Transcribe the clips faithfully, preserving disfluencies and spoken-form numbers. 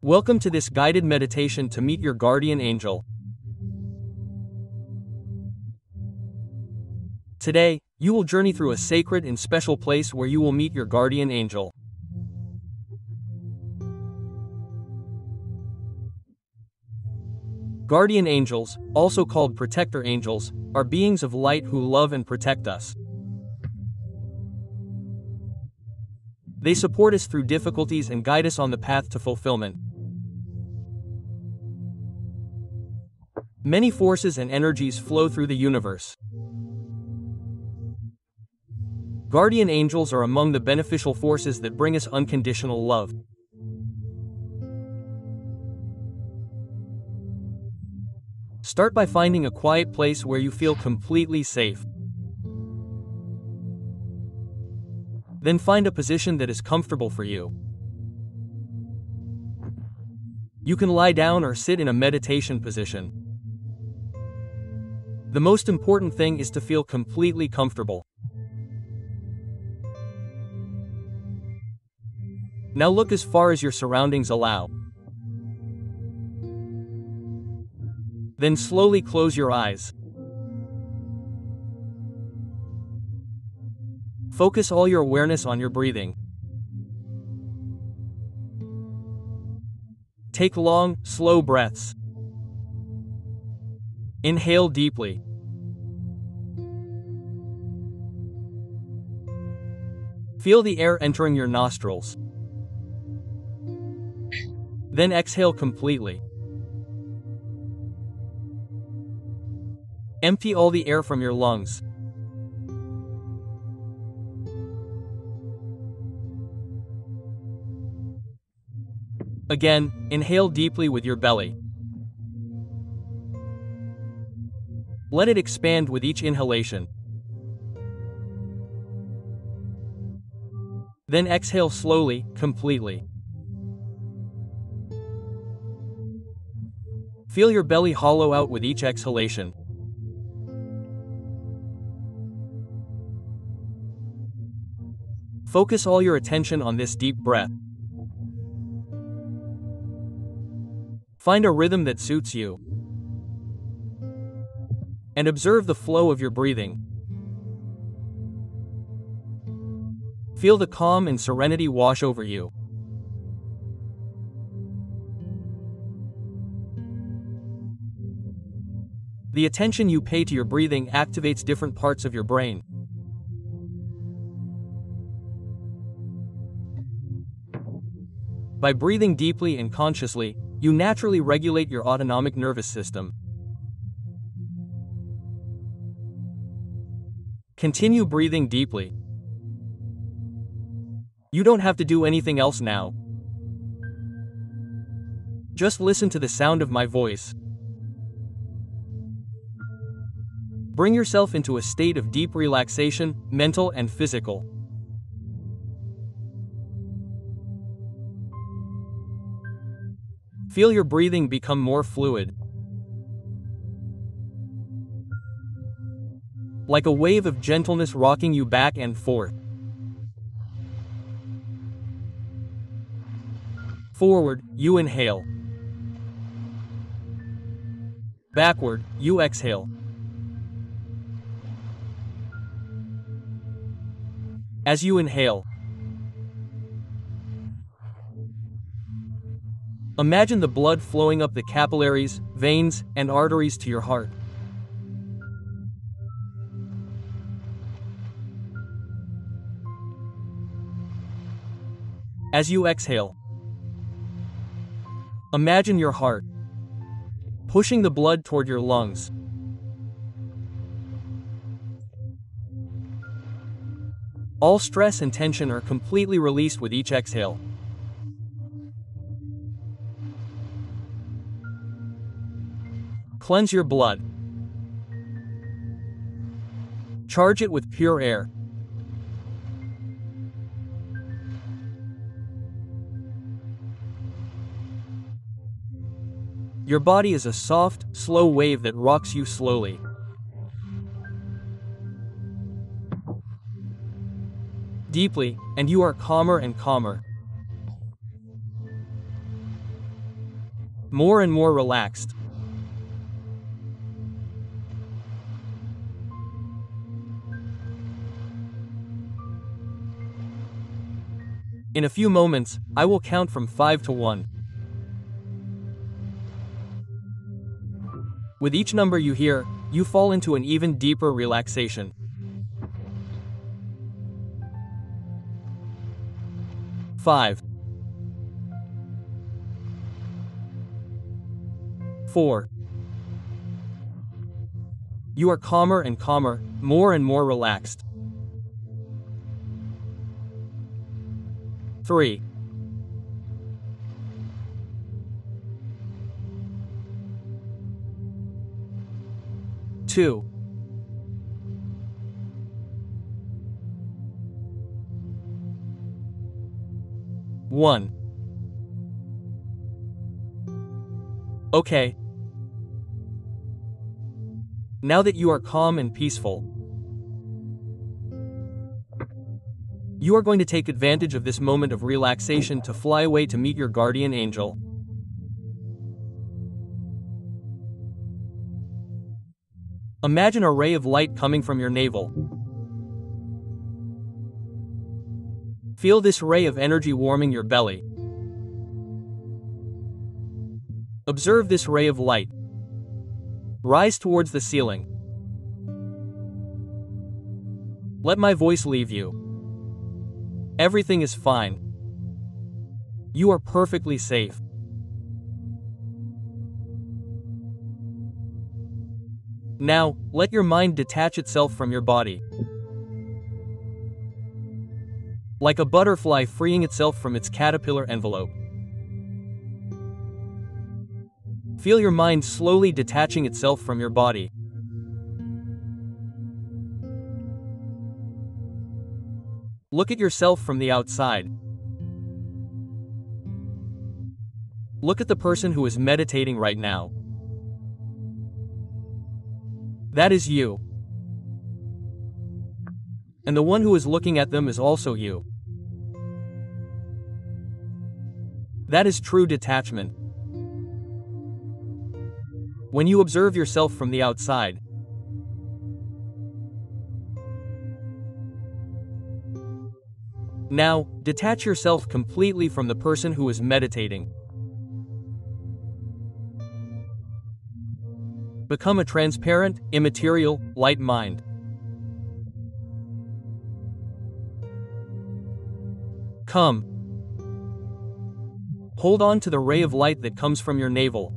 Welcome to this guided meditation to meet your guardian angel. Today, you will journey through a sacred and special place where you will meet your guardian angel. Guardian angels, also called protector angels, are beings of light who love and protect us. They support us through difficulties and guide us on the path to fulfillment. Many forces and energies flow through the universe. Guardian angels are among the beneficial forces that bring us unconditional love. Start by finding a quiet place where you feel completely safe. Then find a position that is comfortable for you. You can lie down or sit in a meditation position. The most important thing is to feel completely comfortable. Now look as far as your surroundings allow. Then slowly close your eyes. Focus all your awareness on your breathing. Take long, slow breaths. Inhale deeply. Feel the air entering your nostrils. Then exhale completely. Empty all the air from your lungs. Again, inhale deeply with your belly. Let it expand with each inhalation. Then exhale slowly, completely. Feel your belly hollow out with each exhalation. Focus all your attention on this deep breath. Find a rhythm that suits you. And observe the flow of your breathing. Feel the calm and serenity wash over you. The attention you pay to your breathing activates different parts of your brain. By breathing deeply and consciously, you naturally regulate your autonomic nervous system. Continue breathing deeply. You don't have to do anything else now. Just listen to the sound of my voice. Bring yourself into a state of deep relaxation, mental and physical. Feel your breathing become more fluid. Like a wave of gentleness rocking you back and forth. Forward, you inhale. Backward, you exhale. As you inhale, imagine the blood flowing up the capillaries, veins, and arteries to your heart. As you exhale, imagine your heart pushing the blood toward your lungs. All stress and tension are completely released with each exhale. Cleanse your blood. Charge it with pure air. Your body is a soft, slow wave that rocks you slowly. deeply, and you are calmer and calmer. more and more relaxed. In a few moments, I will count from five to one. With each number you hear, you fall into an even deeper relaxation. Five. Four. You are calmer and calmer, more and more relaxed. Three. Two. One. Okay. Now that you are calm and peaceful, you are going to take advantage of this moment of relaxation to fly away to meet your guardian angel. Imagine a ray of light coming from your navel. Feel this ray of energy warming your belly. Observe this ray of light. Rise towards the ceiling. Let my voice leave you. Everything is fine. You are perfectly safe. Now, let your mind detach itself from your body. Like a butterfly freeing itself from its caterpillar envelope. Feel your mind slowly detaching itself from your body. Look at yourself from the outside. Look at the person who is meditating right now. That is you. And the one who is looking at them is also you. That is true detachment. When you observe yourself from the outside, now, detach yourself completely from the person who is meditating. Become a transparent, immaterial, light mind. Come. Hold on to the ray of light that comes from your navel.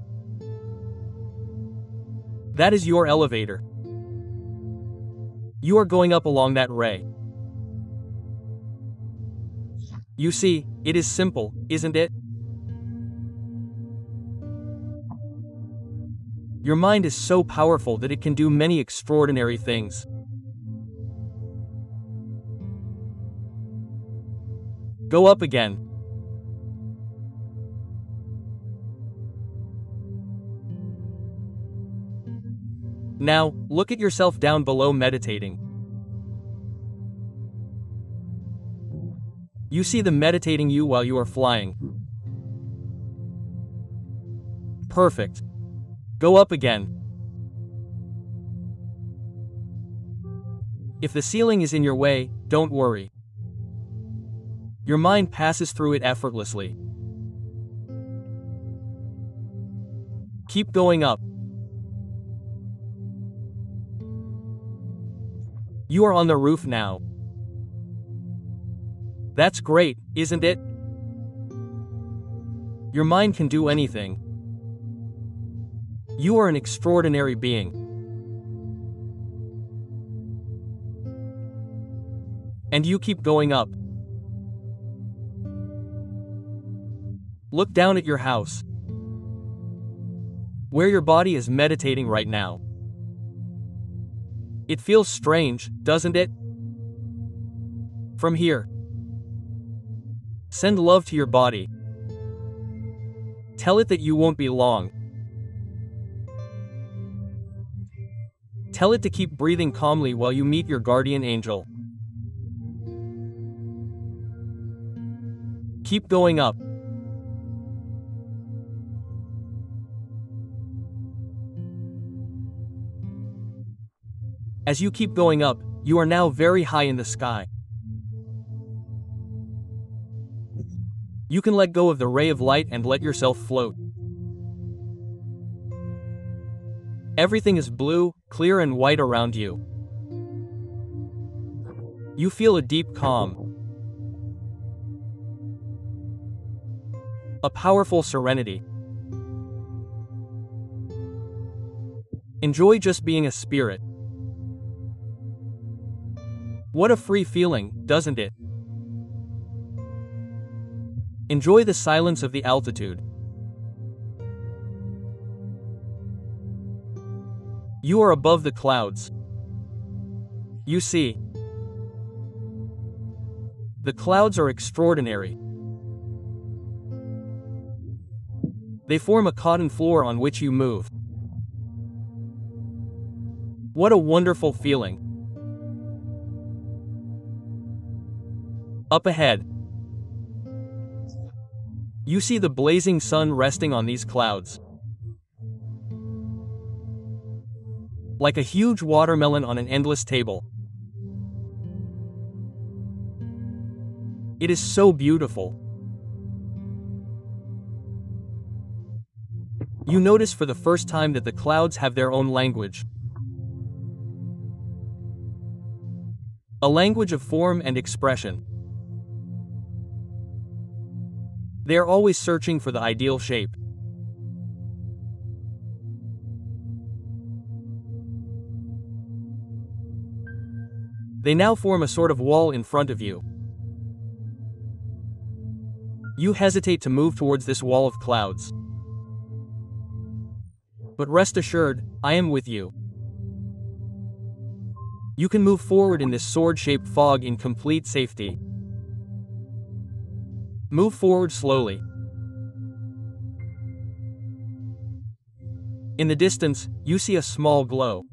That is your elevator. You are going up along that ray. You see, it is simple, isn't it? Your mind is so powerful that it can do many extraordinary things. Go up again. Now, look at yourself down below meditating. You see the meditating you while you are flying. Perfect. Go up again. If the ceiling is in your way, don't worry. Your mind passes through it effortlessly. Keep going up. You are on the roof now. That's great, isn't it? Your mind can do anything. You are an extraordinary being. And you keep going up. Look down at your house, where your body is meditating right now. It feels strange, doesn't it? From here, send love to your body. Tell it that you won't be long. Tell it to keep breathing calmly while you meet your guardian angel. Keep going up. As you keep going up, you are now very high in the sky. You can let go of the ray of light and let yourself float. Everything is blue, clear and white around you. You feel a deep calm, a powerful serenity. Enjoy just being a spirit. What a free feeling, doesn't it? Enjoy the silence of the altitude. You are above the clouds. You see, the clouds are extraordinary. They form a cotton floor on which you move. What a wonderful feeling. Up ahead, you see the blazing sun resting on these clouds. Like a huge watermelon on an endless table. It is so beautiful. You notice for the first time that the clouds have their own language. A language of form and expression. They are always searching for the ideal shape. They now form a sort of wall in front of you. You hesitate to move towards this wall of clouds. But rest assured, I am with you. You can move forward in this sword-shaped fog in complete safety. Move forward slowly. In the distance, you see a small glow.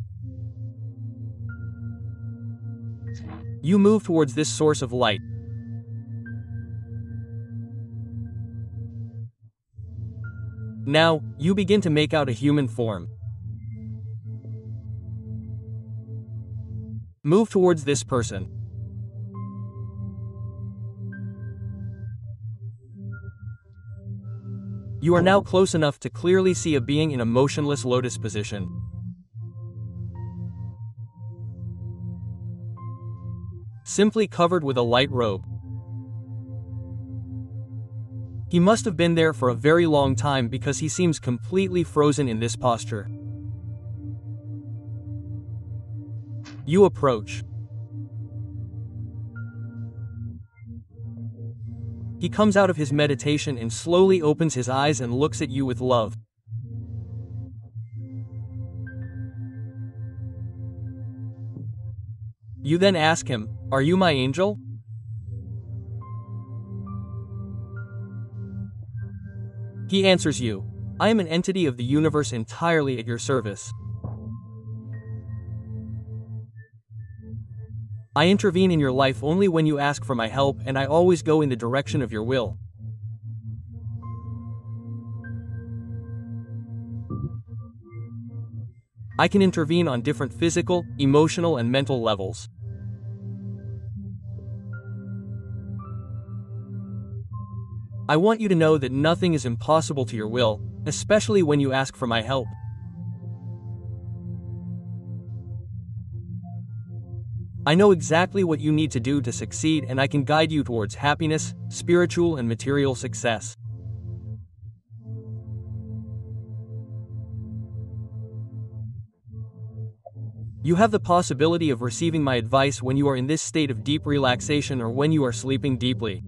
You move towards this source of light. Now, you begin to make out a human form. Move towards this person. You are now close enough to clearly see a being in a motionless lotus position. Simply covered with a light robe. He must have been there for a very long time because he seems completely frozen in this posture. You approach. He comes out of his meditation and slowly opens his eyes and looks at you with love. You then ask him, "Are you my angel?" He answers you, "I am an entity of the universe entirely at your service. I intervene in your life only when you ask for my help, and I always go in the direction of your will." I can intervene on different physical, emotional, and mental levels. I want you to know that nothing is impossible to your will, especially when you ask for my help. I know exactly what you need to do to succeed, and I can guide you towards happiness, spiritual and material success. You have the possibility of receiving my advice when you are in this state of deep relaxation or when you are sleeping deeply.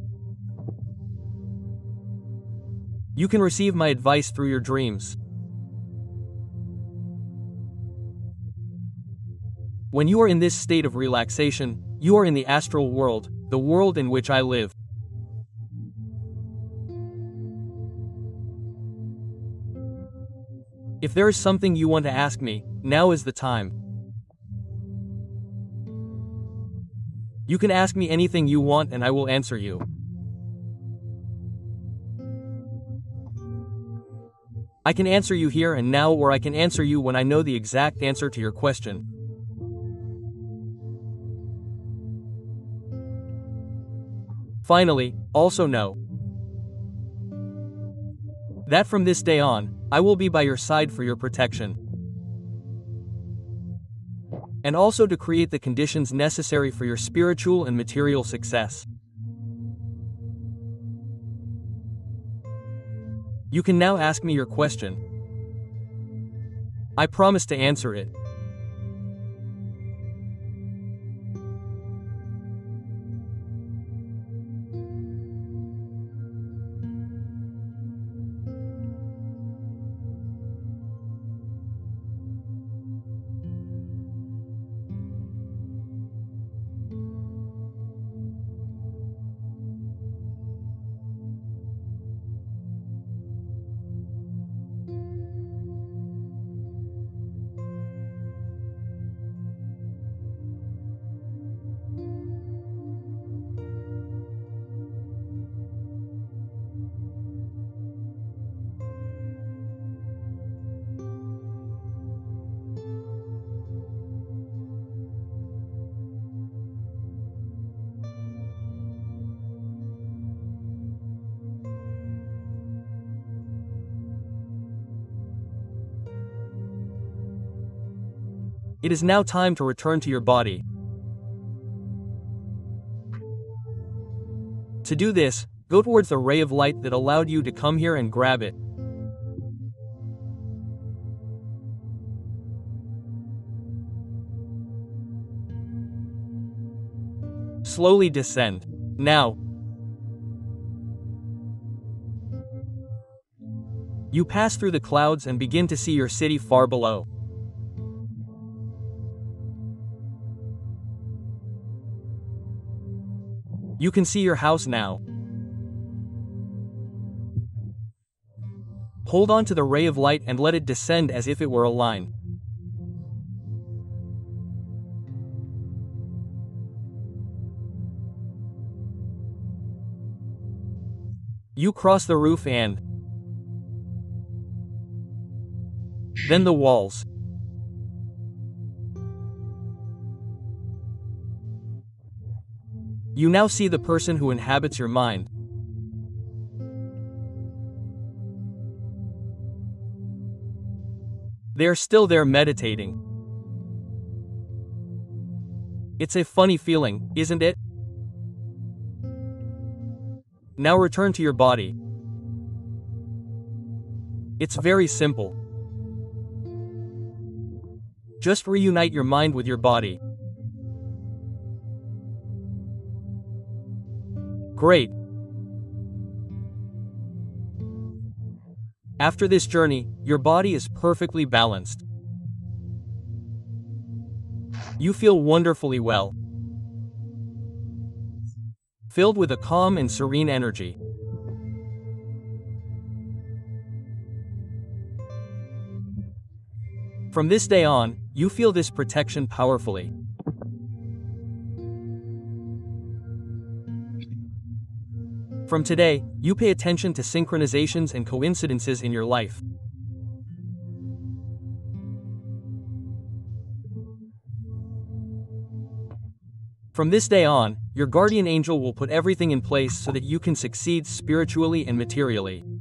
You can receive my advice through your dreams. When you are in this state of relaxation, you are in the astral world, the world in which I live. If there is something you want to ask me, now is the time. You can ask me anything you want and I will answer you. I can answer you here and now, or I can answer you when I know the exact answer to your question. Finally, also know that from this day on, I will be by your side for your protection, and also to create the conditions necessary for your spiritual and material success. You can now ask me your question. I promise to answer it. It is now time to return to your body. To do this, go towards the ray of light that allowed you to come here and grab it. Slowly descend. Now, you pass through the clouds and begin to see your city far below. You can see your house now. Hold on to the ray of light and let it descend as if it were a line. You cross the roof and then the walls. You now see the person who inhabits your mind. They are still there meditating. It's a funny feeling, isn't it? Now return to your body. It's very simple. Just reunite your mind with your body. Great. After this journey, your body is perfectly balanced. You feel wonderfully well, filled with a calm and serene energy. From this day on, you feel this protection powerfully. From today, you pay attention to synchronizations and coincidences in your life. From this day on, your guardian angel will put everything in place so that you can succeed spiritually and materially.